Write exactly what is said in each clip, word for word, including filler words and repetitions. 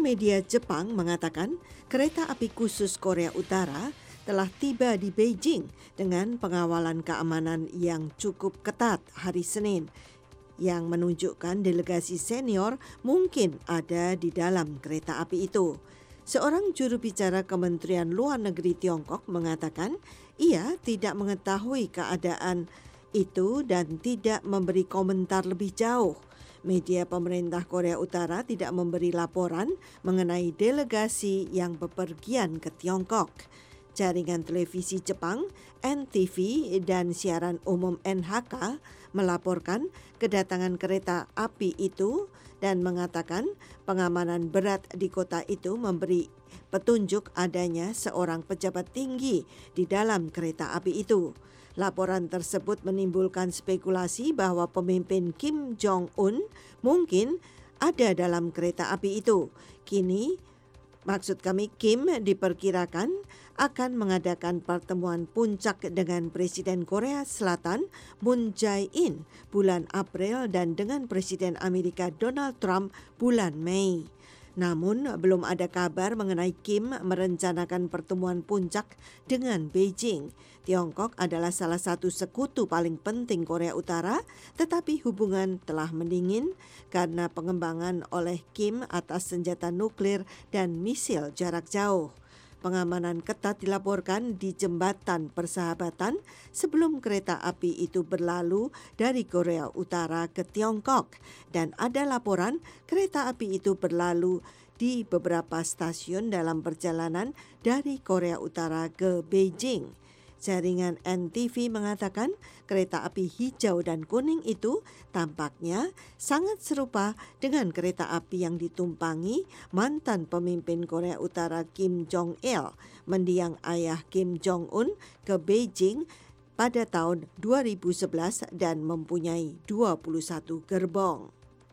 media Jepang mengatakan kereta api khusus Korea Utara telah tiba di Beijing dengan pengawalan keamanan yang cukup ketat hari Senin, yang menunjukkan delegasi senior mungkin ada di dalam kereta api itu. Seorang juru bicara Kementerian Luar Negeri Tiongkok mengatakan ia tidak mengetahui keadaan itu dan tidak memberi komentar lebih jauh. Media pemerintah Korea Utara tidak memberi laporan mengenai delegasi yang bepergian ke Tiongkok. Jaringan televisi Jepang, N T V, dan siaran umum N H K melaporkan kedatangan kereta api itu dan mengatakan pengamanan berat di kota itu memberi petunjuk adanya seorang pejabat tinggi di dalam kereta api itu. Laporan tersebut menimbulkan spekulasi bahwa pemimpin Kim Jong-un mungkin ada dalam kereta api itu. Kini, maksud kami Kim diperkirakan akan mengadakan pertemuan puncak dengan Presiden Korea Selatan Moon Jae-in bulan April dan dengan Presiden Amerika Donald Trump bulan Mei. Namun belum ada kabar mengenai Kim merencanakan pertemuan puncak dengan Beijing. Tiongkok adalah salah satu sekutu paling penting Korea Utara, tetapi hubungan telah mendingin karena pengembangan oleh Kim atas senjata nuklir dan misil jarak jauh. Pengamanan ketat dilaporkan di jembatan persahabatan sebelum kereta api itu berlalu dari Korea Utara ke Tiongkok, dan ada laporan kereta api itu berlalu di beberapa stasiun dalam perjalanan dari Korea Utara ke Beijing. Jaringan N T V mengatakan kereta api hijau dan kuning itu tampaknya sangat serupa dengan kereta api yang ditumpangi mantan pemimpin Korea Utara Kim Jong-il mendiang ayah Kim Jong-un ke Beijing pada tahun dua ribu sebelas dan mempunyai dua puluh satu gerbong.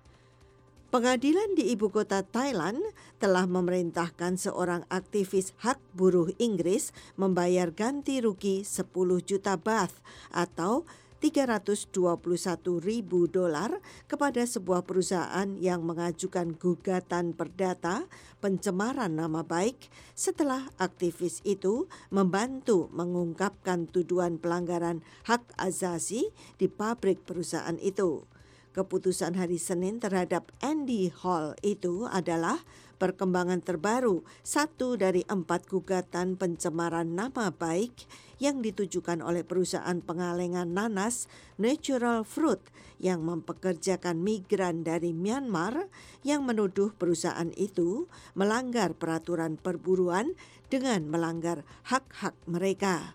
Pengadilan di ibu kota Thailand telah memerintahkan seorang aktivis hak buruh Inggris membayar ganti rugi sepuluh juta baht atau tiga ratus dua puluh satu ribu dolar kepada sebuah perusahaan yang mengajukan gugatan perdata pencemaran nama baik setelah aktivis itu membantu mengungkapkan tuduhan pelanggaran hak asasi di pabrik perusahaan itu. Keputusan hari Senin terhadap Andy Hall itu adalah perkembangan terbaru satu dari empat gugatan pencemaran nama baik yang ditujukan oleh perusahaan pengalengan nanas Natural Fruit yang mempekerjakan migran dari Myanmar yang menuduh perusahaan itu melanggar peraturan perburuan dengan melanggar hak-hak mereka.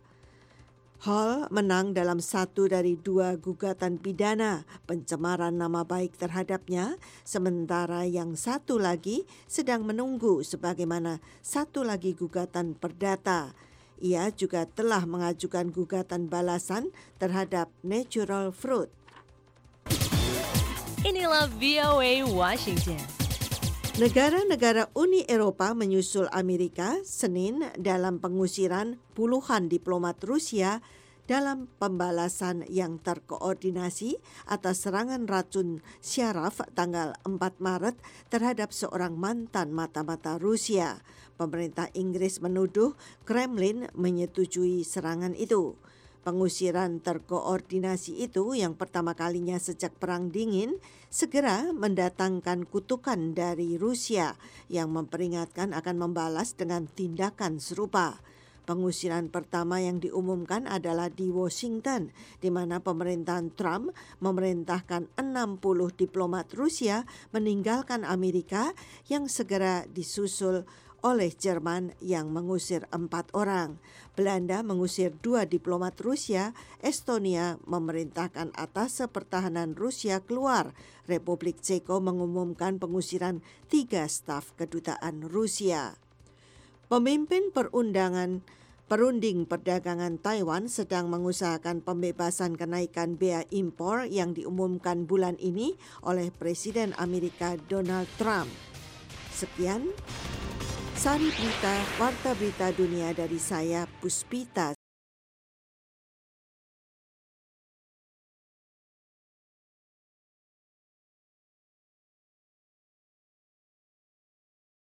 Hall menang dalam satu dari dua gugatan pidana pencemaran nama baik terhadapnya, sementara yang satu lagi sedang menunggu sebagaimana satu lagi gugatan perdata. Ia juga telah mengajukan gugatan balasan terhadap Natural Fruit. Inilah V O A Washington. Negara-negara Uni Eropa menyusul Amerika Senin dalam pengusiran puluhan diplomat Rusia dalam pembalasan yang terkoordinasi atas serangan racun syaraf tanggal empat Maret terhadap seorang mantan mata-mata Rusia. Pemerintah Inggris menuduh Kremlin menyetujui serangan itu. Pengusiran terkoordinasi itu yang pertama kalinya sejak Perang Dingin segera mendatangkan kutukan dari Rusia yang memperingatkan akan membalas dengan tindakan serupa. Pengusiran pertama yang diumumkan adalah di Washington, di mana pemerintahan Trump memerintahkan enam puluh diplomat Rusia meninggalkan Amerika yang segera disusul oleh Jerman yang mengusir empat orang. Belanda mengusir dua diplomat Rusia, Estonia memerintahkan atas pertahanan Rusia keluar. Republik Ceko mengumumkan pengusiran tiga staf kedutaan Rusia. Pemimpin perundangan Perunding perdagangan Taiwan sedang mengusahakan pembebasan kenaikan bea impor yang diumumkan bulan ini oleh Presiden Amerika Donald Trump. Sekian Sari Berita, Warta Berita Dunia dari saya, Puspita